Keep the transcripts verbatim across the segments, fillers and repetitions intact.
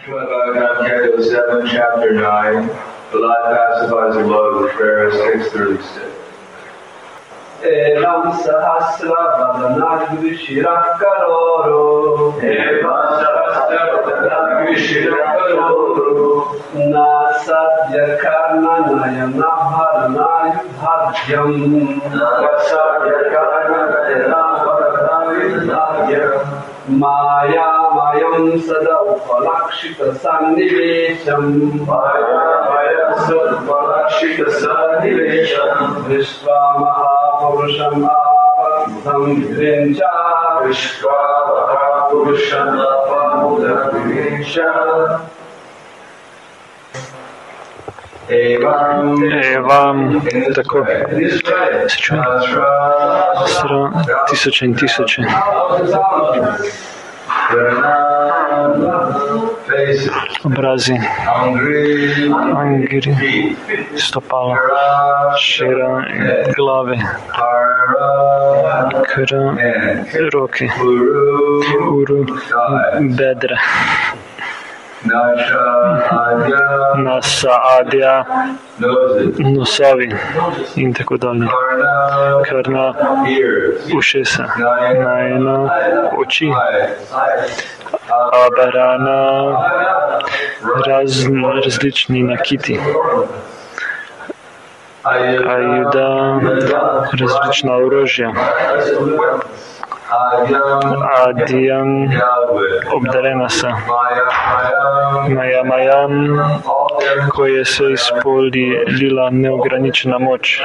Srimad Bhagavatam, Canto seven, Chapter nine. The Lord pacifies the love of prayer, six thirty-six. Evam sahasravadana vishirah karoro. Evam sahasravadana vishirah karoro. Nasadya karma nayana bharana yudhadyam. Nasadya karma nayana bharana yudhadyam. Maya mayam sada upalakshita sannivesham. Maya mayam sada upalakshita sannivesham. Vishva mahapurusham apadam virincha. Vishva mahapurusham apadam virincha. Evam, tako, se čuje, tisoče in tisoče. Obrazi, angri, stopala, šira, glave, kra, roke, uru, bedra. Nasa, adja, nosovi in tako dalje. Karna, ušesa, najna, oči, abarana, raz, različni nakiti, ajuda, različna orožja, Adiyam, obdarena sa, Mayamayam, ko je se izpolila neograničena moč.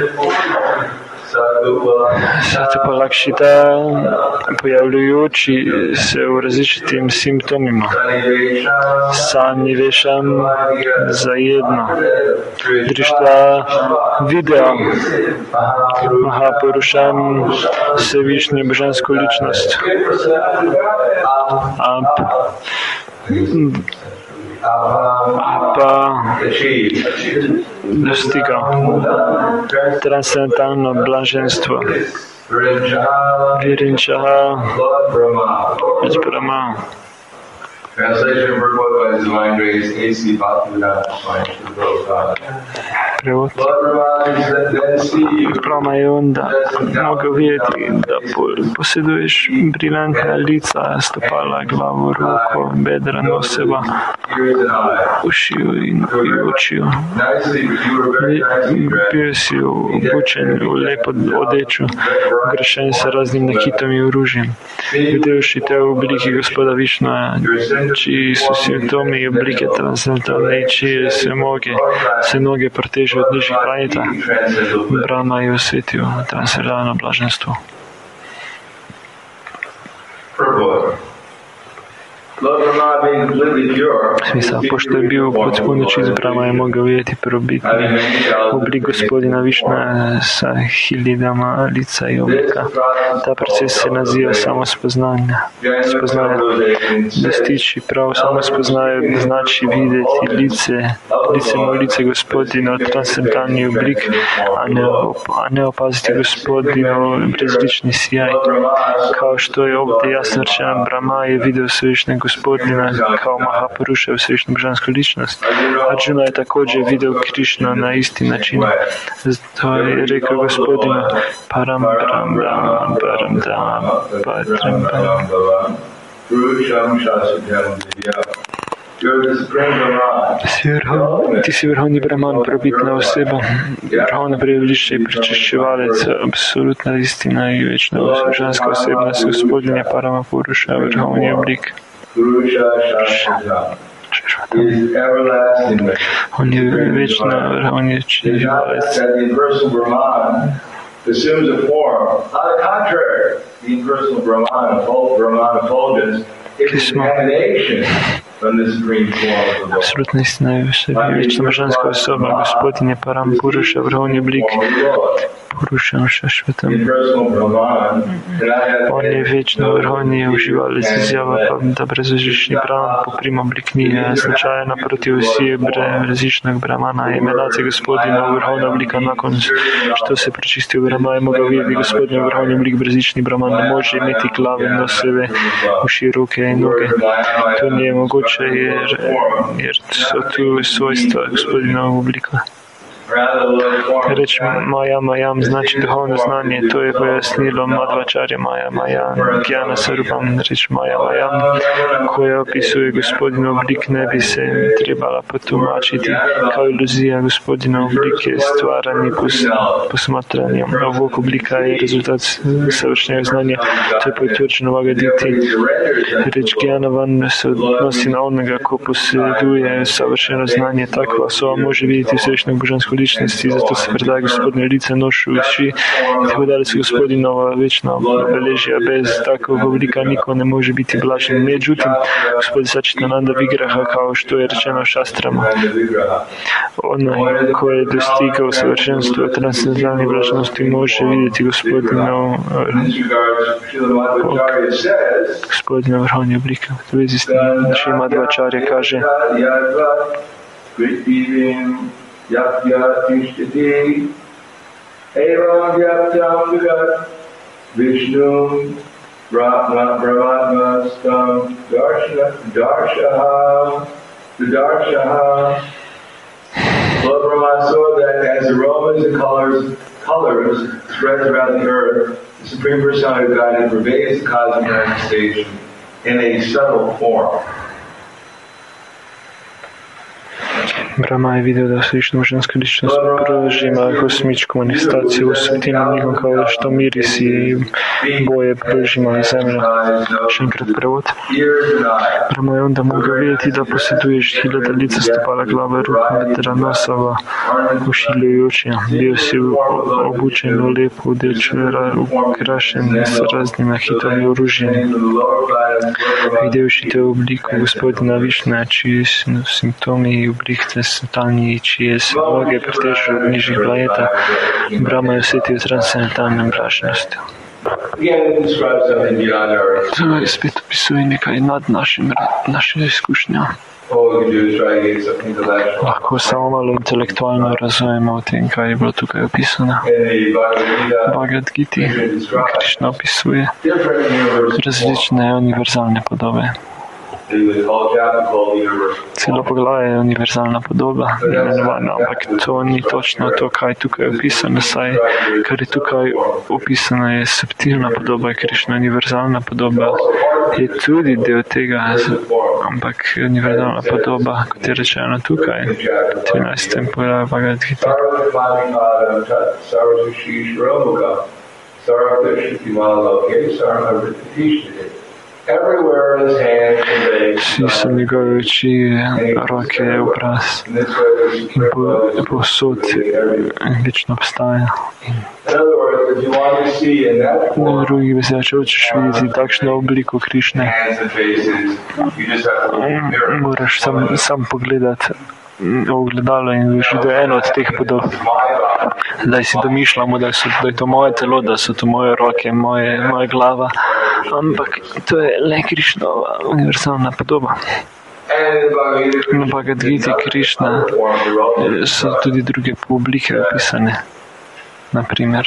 Satupalakshita, pojavljajoči se v različitim simptomima. Sannivesham, zajedno. Drištva, video. Mahapurušam, Vsevišnjo božansko ličnost. Ap, Apa, dostiga transcendentalno blaženstvo. Virinčaha, bez Brahma. Translation for quote by His Divine Grace, A C Bhaktivedanta Swami Prabhupada. Prevod. Brahma je on, da mogo vidjeti da posjeduješ briljantna lica, stopala, glavu, ruko, bedra, noseva, ušiju in očiju. Bio si obučen u lepo odeču, ogrešen sa raznim nakitom i oružjem. Videvši te u obliki gospoda Višnaja, čiji su simptomi i oblike transcendentalne i čije se moge, se noge protežu od nižih planeta. Brahma je osjetio transcendentalno blaženstvo. Smisao, pošto je bio potpuno čist, Brahma je mogao vidjeti prvobitni oblik gospodina Višna sa hiljadama lica i oblika. Ta proces se naziva samospoznanja. Spoznanje. Dostići pravo samospoznanje znači vidjeti lice, lice mu lice gospodina, transcendentalni oblik, a ne, a ne opaziti gospodinu bezlični sjaj. Kao što je ovdje jasno rečeno, Brahma je vidio svevišnjeg gospodina kao Mahapuruša, svevišnju božansku ličnost. Arjuna je također vidio Krišna na isti način. Zato je rekao gospodinu Param Param Brahma Param Dhamma Patram Param. Ti si vrhovni Brahman, probitna oseba, vrhovna prevelišče i prečišćevalec, apsolutna istina i večna božanska osebnost, gospodinja Parama Puruša, vrhovni oblik. On je večna, on je čišćevalec. Assumes a form. On the contrary, the impersonal Brahman, both Brahman effulgence, is an emanation from the supreme form of the Lord. Apsolutna istina je večna božanska osoba, gospodinje Param Puruša, vrhovni oblik Purušam Šašvatam. On je večno vrhovni uživalec izjava, pa da brezvežični Brahman poprim oblik nije značaja naprotiv vsi različnog Brahmana. Emanacija gospodina vrhovna oblika nakon što se pročisti u Brahma je mogao vidjeti gospodina vrhovni oblik brezlični Brahman ne može imeti glave, noseve, uši, ruke i noge. To nije moguće mogoče, jer, jer so tu svojstva Gospodinova oblika. Reč Maja Majam znači duhovno znanje, to je pojasnilo Madhvačarja Maja Majam, Gyana Sarupam. Reč Maja Majam, koja opisuje Gospodinov oblik, ne bi se trebala potumačiti kao iluzija Gospodinov oblike stvaranje posmatranja. Ovog oblika je rezultat savršenega znanja, to je potvrđeno Bhagavad-giti. Reč Gyanavan se odnosi na onoga ko posjeduje savršeno znanje, takva osoba može vidjeti srečnog božanskog ličnosti, zato se predaje Gospodine lice, nož, uši i tako dalje se Gospodinova večna obeležja. Bez takvog oblika niko ne može biti blažen. Međutim, Gospodin Sačitananda Vigraha, kao što je rečeno šastrama, onaj ko je dostigao savršenstvo transcendentalne blaženosti može vidjeti Gospodinov Gospodinov vrhovni oblika. U vezi s tim Madhvačarja kaže Yapya tishtiti evam yapyam vigat Vishnu brahmatmastam darshaha the darshaha. Lord Brahma saw that as aromas and colors colors spread around the earth, the Supreme Personality of Godhead pervades the cosmic manifestation in a subtle form. Brahma je vidio da slična božanska ličnost prožima kosmičku manifestaciju u subtilnom njihovom kao što mirisi i boje prožima zemlja. Še prevod. Brahma je onda mogao vidjeti da posjeduješ hiljada lica, stopala, glava, ruka, vedra, nosova, ušilje i oči. Bio si obučen u lijepu odeću, ukrašen s raznim hitom i oružjem. Vidjevši te u obliku Gospodina Višna, čiji su simptomi i oblik transcendentalni, čije se noge pretežu od nižih planeta, Brahma je osjetio transcendentalnu blaženost. To spet opisuje nekaj nad našim, našim izkušnjama. Lahko samo malo intelektualno razumemo o tem, kaj je bilo tukaj opisano. Bhagavad-giti Krišna opisuje različne univerzalne podobe. Celo poglavje je univerzalna podoba, imenovana, ampak to ni točno to, kaj je tukaj opisano, saj kar je tukaj opisano je subtilna podoba, Krišna univerzalna podoba je tudi del tega, ampak univerzalna podoba, kot je rečeno tukaj, v trinajstem poglavju Bhagavad-gite. Vsi so njegove oči, roke, obraz in povsod večno obstaja. Na drugih besedah, če hočeš videti takšno obliko Krišne, moraš sam, sam pogledati v ogledalo in vidiš, da je eno od teh podob. Zdaj si domišljamo, da, so, da je to moje telo, da so to moje roke, moje, moja glava, ampak to je le Krišnova univerzalna podoba. Na Bhagavad-giti Krišna so tudi druge oblike opisane. Naprimer,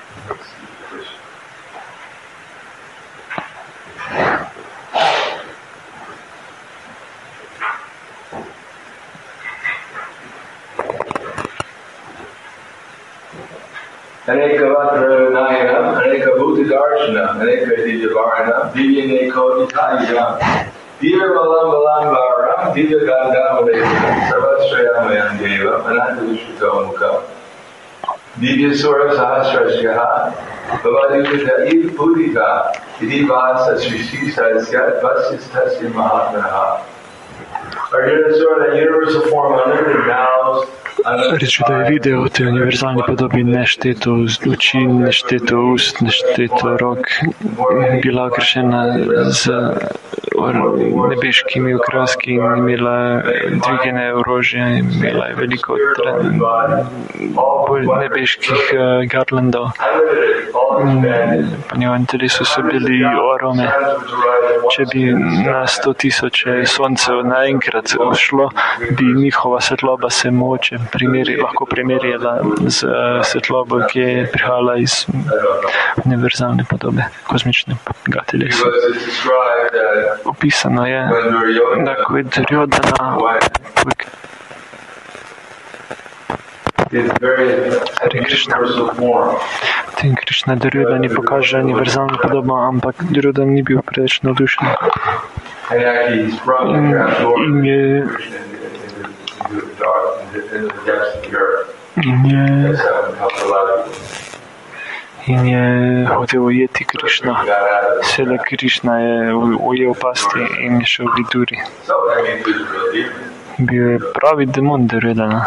Aneka Vatra Nayana, Aneka Bhuta Darshana, Aneka Dijavarana, Divya Neko Itayana, Divya Valam Valam Varam, Divya Gandhamalekana, Sarvasrayamayan Deva, Ananta Vishwito Mukha, Divya Sura Sahasrashyaha, Bhavadivita Id Buddhika, Idi Vasa Srishi Sasyat, Vasistasya Mahatmanaha. Arjuna saw that universal form under the vows. Reči, da je video te univerzalne podobi nešteto oči, nešteto ust, nešteto rok, bila okrešena z nebeškimi okraski in imela dvigene orožje, imela je veliko nebeških garlandov. Po njegovem telesu so bili arome. Če bi na sto tisoče soncev naenkrat ušlo, bi njihova svetloba se moče primeri, lahko primerjala z svetlobo, ki je prihajala iz univerzalne podobe, kozmičnega telesa. opisano je, da ko je Duryodhana Hare Krishna. Tem Krishna Duryodhani pokaže univerzalno podobo, ampak Duryodhan ni bil preveč navdušen. In, in je in je in je hotel ujeti Krišna. Seveda Krišna je ujel pasti in je šel v Viduri. Bil je pravi demon Duryodhana.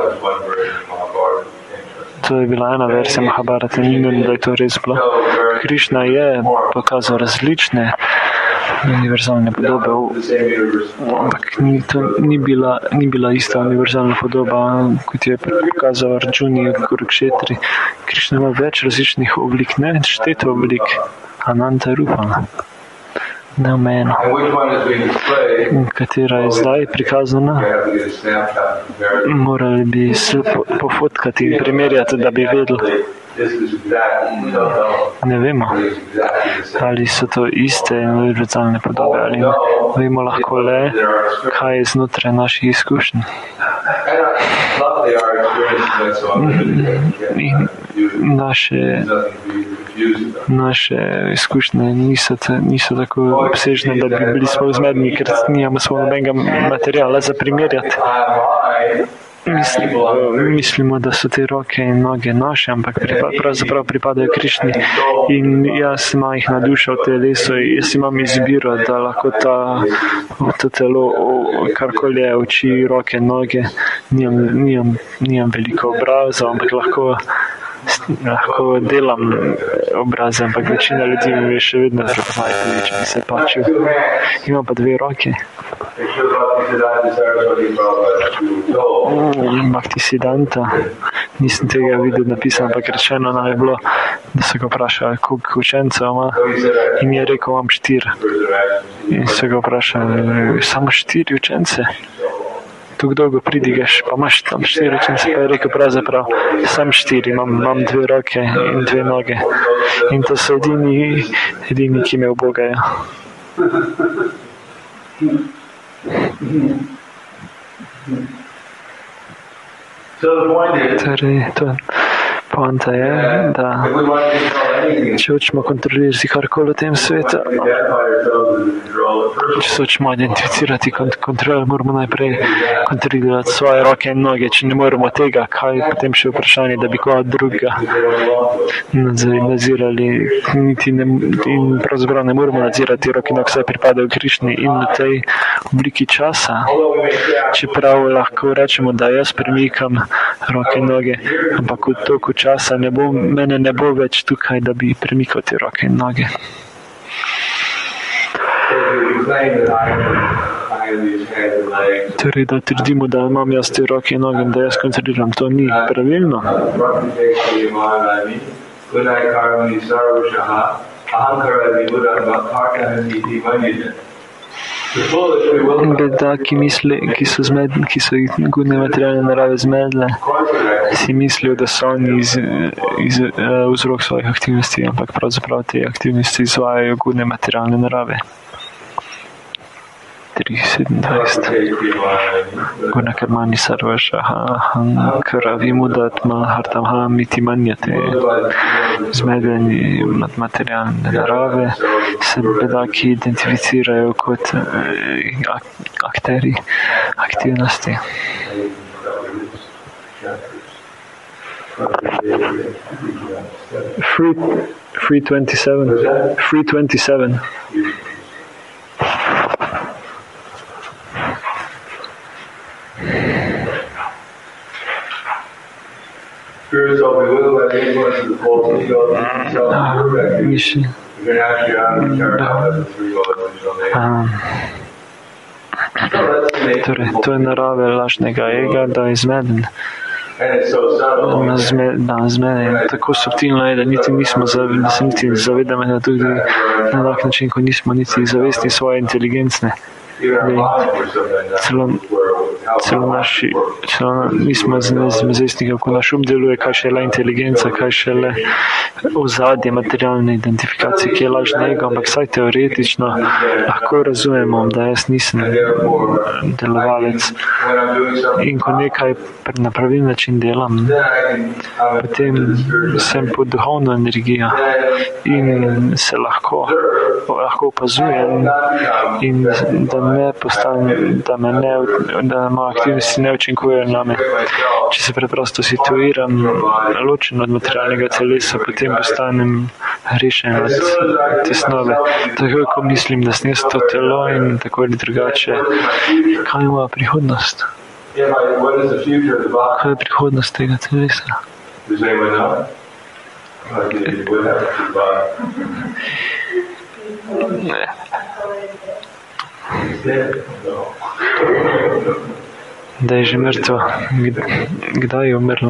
To je bila ena verzija Mahabharata, ni nujno, da je to res bilo. Krišna je pokazal različne univerzalne podobe, ampak ni, to ni bila, ni bila ista univerzalna podoba, kot je pokazal Arjuni v Kurukšetri. Krišna ima več različnih oblik, ne šteto oblik, Ananta Rupa, neomejeno. Katera je zdaj prikazana, morali bi se pofotkati in primerjati, da bi vedeli. Ne vemo, ali so to iste univerzalne podobe ali ne. Vemo lahko le, kaj je znotraj naših izkušenj. In naše, naše izkušnje niso, niso tako obsežne, da bi bili sploh zmedni, ker nimamo sploh nobenega materiala za primerjati. Mislimo, mislimo, da so te roke in noge naše, ampak pripa, pravzaprav pripadajo Krišni. In jaz imam jih na dušo v telesu, jaz imam izbiro, da lahko ta, to telo, karkoli je, oči, roke, noge, nimam, nimam, nimam veliko obrazov, ampak lahko, lahko delam obraze, ampak večina ljudi mi še vedno prepoznajo, tudi če bi se pačil. Imam pa dve roke. Bhaktisiddhanta, nisem tega videl napisano, ampak rečeno nam je bilo, da so ga vprašali, koliko učencev ima, in je rekel, imam štiri. In so ga vprašali, samo štiri učence? Tako dolgo pridigaš, pa imaš tam štiri učence, pa je rekel pravzaprav, sam štiri, imam, imam dve roke in dve noge. In to so edini, edini, ki me ubogajo. Torej, to poanta je, da če hočemo kontrolirati karkoli v tem svetu, če se hočemo identificirati kont- kontrol, moramo najprej kontrolirati svoje roke in noge. Če ne moramo tega, kaj potem še vprašanje, da bi koga drugega nadzirali. Niti ne, in pravzaprav ne moramo nadzirati roke in nog, saj pripadajo Krišni. In v tej obliki časa, čeprav lahko rečemo, da jaz premikam roke in noge, ampak v toku časa ne bo, mene ne bo več tukaj, da bi premikal te roke in noge. Torej, da trdimo, da imam jaz te roke in noge in da jaz kontroliram, to ni pravilno. Bedaki misli, ki so, zmed, ki so gudne materialne narave zmedle, si mislijo, da so oni iz, iz, uh, vzrok svojih aktivnosti, ampak pravzaprav te aktivnosti izvajajo gudne materialne narave. tri sedemnajst. Guna karmani sarvašaha ahankara vimudatma hartamha miti manjate. Zmedeni materialne narave se bedaki identificirajo kot uh, akteri aktivnosti. Free twenty-seven. Free twenty-seven. Mišli. Torej, to je narave lažnega ega, da je zmeden. Da, zmeden. Tako subtilno je, da niti nismo, da se niti zavedamo, da tudi na tak način, ko nismo niti zavestni svoje inteligentne Celo, celo naši, celo nismo zvesti, kako naš um deluje, kaj še le inteligenca, kaj še le ozadje materialne identifikacije, ki je lažna ego, ampak saj teoretično lahko razumemo, da jaz nisem delovalec. In ko nekaj na pravilni način delam, potem sem pod duhovno energijo in se lahko, lahko opazujem in da ne postanem, da me ne, da moje aktivnosti ne učinkujejo name. Če se preprosto situiram ločen od materialnega telesa, potem postanem rešen od tesnobe. Tako ko mislim, da sem jaz to telo in tako ali drugače, kaj je moja prihodnost? Kaj je prihodnost tega telesa? Ne. Da je že mrtvo. Kdaj je umrla?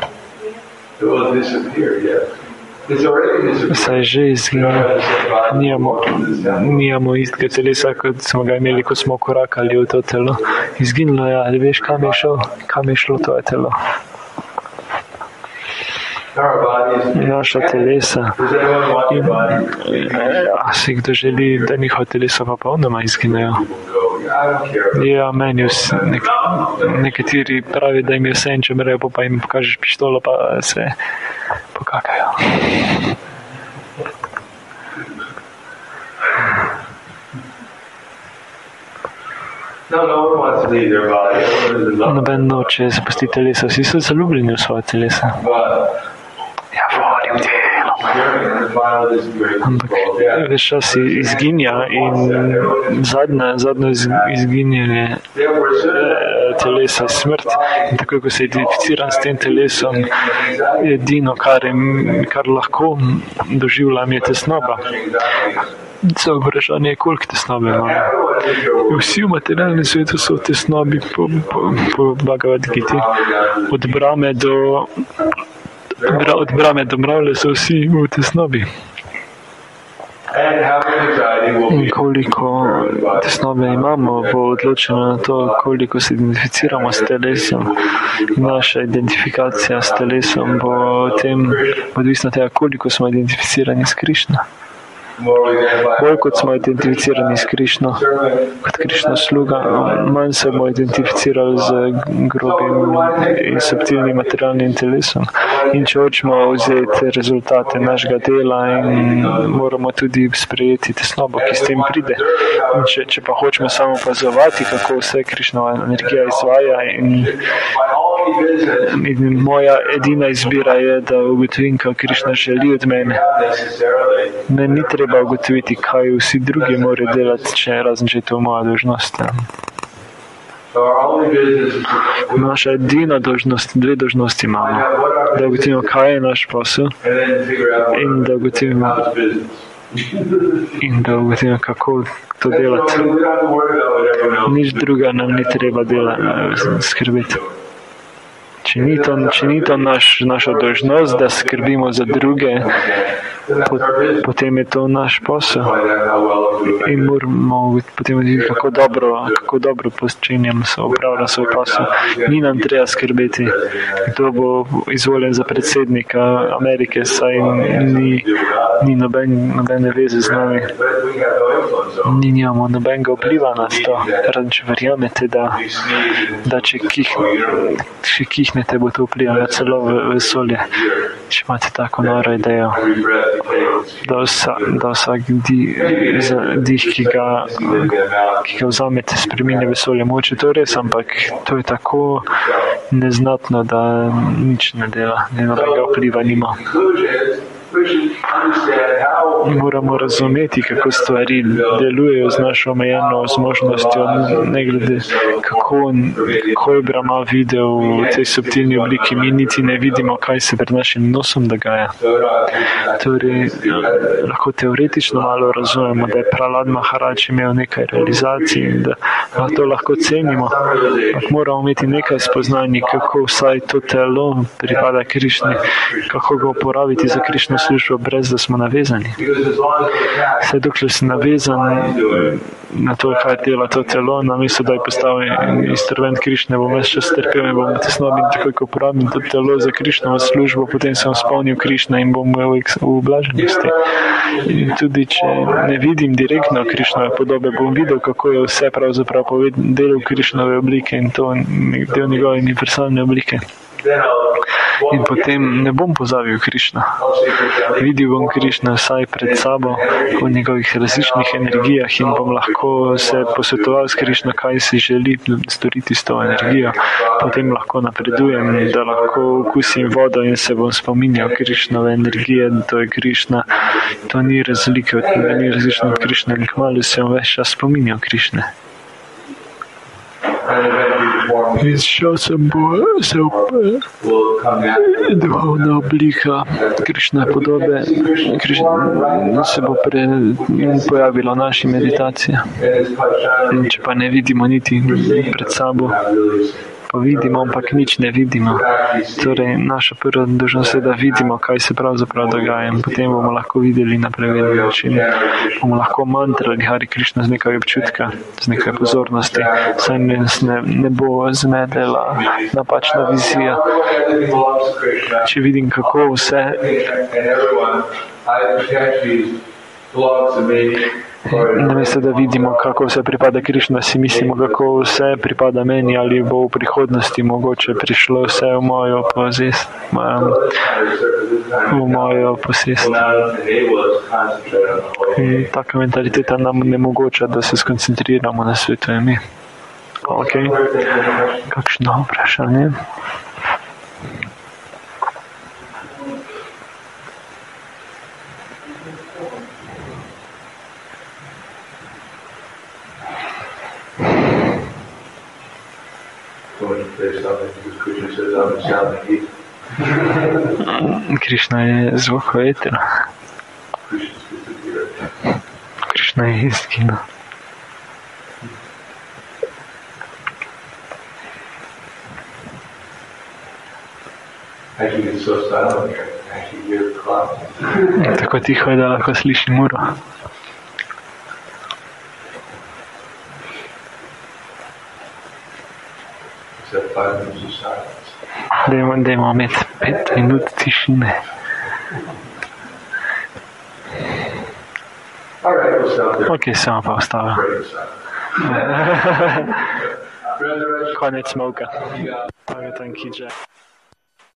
Saj je že izginila. Nijamo, nijamo istega telesa, kot smo ga imeli, ko smo korakali v to telo. Izginilo je, ali veš, kam je šel, kam je šlo tvoje telo? Naša telesa. In, a si kdo želi, da njihova telesa pa polnoma izginejo? Ja, meni vsi, nek, nekateri pravi, da jim je vse in če mrejo, pa jim pokažeš pištolo, pa se pokakajo. Noben noče zapustiti telesa, vsi so zaljubljeni v svoje telesa. Ja, volim delo. Ampak veš čas izginja in zadnje, zadnje izginjenje telesa je smrt. In tako, ko se identificiram s tem telesom, edino, kar, je, kar lahko doživljam, je tesnoba. Za vprašanje je, koliko tesnobe imamo. Vsi v materialnem svetu so v tesnobi po, po, po Bhagavad Giti. Od Brahme do od Brahme do Mravlje so vsi v tesnobi. In koliko tesnobe imamo, bo odločeno na to, koliko se identificiramo s telesom. Naša identifikacija s telesom bo tem odvisna tega, koliko smo identificirani s Krišno. Bolj kot smo identificirani s Krišno, kot Krišno sluga, manj se bomo identificirali z grobim in subtilnim materialnim telesom. In če hočemo vzeti rezultate našega dela, in moramo tudi sprejeti tesnobo, ki s tem pride. In če, če pa hočemo samo opazovati, kako vse Krišnova energija izvaja, in, in moja edina izbira je, da ugotovim, kaj Krišna želi od mene. Me ni treba ugotoviti, kaj vsi drugi morajo delati, če razen če je to moja dolžnost. Naša edina dolžnost, dve dolžnosti imamo. Da ugotovimo, kaj je naš posel in da ugotovimo, in da ugotovimo, kako to delati. Nič druga nam ni treba dela, skrbeti. Če ni to, če ni to naš, naša dolžnost, da skrbimo za druge, potem je to naš posel. In moramo potem videti, kako dobro, kako dobro počenjam, se upravljam svoj posel. Ni nam treba skrbeti, kdo bo izvoljen za predsednika Amerike, saj ni, ni noben, nobene veze z nami. Ni nimamo nobenega vpliva na to. Razen če verjamete, da, da če, kih, če kihnete, bo to vplivalo celo v vesolje. Če imate tako noro idejo, da, vsa, da vsak dih, dih ki, ga, ki ga vzamete, spreminja vesolje. Moče to res, ampak to je tako neznatno, da nič ne dela, nobenega vpliva nima. Moramo razumeti, kako stvari delujejo z našo omejeno zmožnostjo, ne glede kako, kako je Brahma videl v tej subtilni obliki. Mi niti ne vidimo, kaj se pred našim nosom dogaja. Torej, lahko teoretično malo razumemo, da je Prahlad Maharaj imel nekaj realizacij in da to lahko cenimo. Ampak moramo imeti nekaj spoznanj, kako vsaj to telo pripada Krišni, kako ga uporabiti za Krišno službo, brez da smo navezani. Vse dokler si navezan na to, kaj dela to telo, namesto da je postavil instrument Krišne, bom več čas trpel in bom tesnob in takoj, ko uporabim to telo za Krišnovo službo, potem sem spomnil Krišne in bom v ublaženosti. In tudi, če ne vidim direktno Krišnove podobe, bom videl, kako je vse pravzaprav del Krišnove oblike in to del njegove univerzalne oblike. In potem ne bom pozabil Krišna. Videl bom Krišna vsaj pred sabo v njegovih različnih energijah in bom lahko se posvetoval s Krišna, kaj si želi storiti s to energijo. Potem lahko napredujem, da lahko okusim vodo in se bom spominjal Krišnove energije, to je Krišna. To ni razlike, ni različno od Krišne in kmalu se bom več čas spominjal Krišne. In časem bo se duhovna oblika Krišnove podobe Krišna se bo pre, pojavila v naši meditaciji. In če pa ne vidimo niti pred sabo, pa vidimo, ampak nič ne vidimo. Torej, naša prva dolžnost je, da vidimo, kaj se pravzaprav dogaja. In potem bomo lahko videli na preveden način. Bomo lahko mantrali Hari Krišna z nekaj občutka, z nekaj pozornosti. Saj nas ne, ne bo zmedela napačna vizija. Če vidim, kako vse namesto da vidimo, kako vse pripada Krišna, si mislimo, kako vse pripada meni, ali bo v prihodnosti mogoče prišlo vse v mojo posest. V mojo posest. In taka mentaliteta nam ne mogoča, da se skoncentriramo na svetu ime. Ok. Kakšno vprašanje? Krišna je zvuk vetera. Krišna je izginil. Tako tiho je, da lahko slišim uro. Dajmo, dajmo imeti pet minut tišine. Ok, samo pa ostavil. Konec smoka. Pametan Kidža.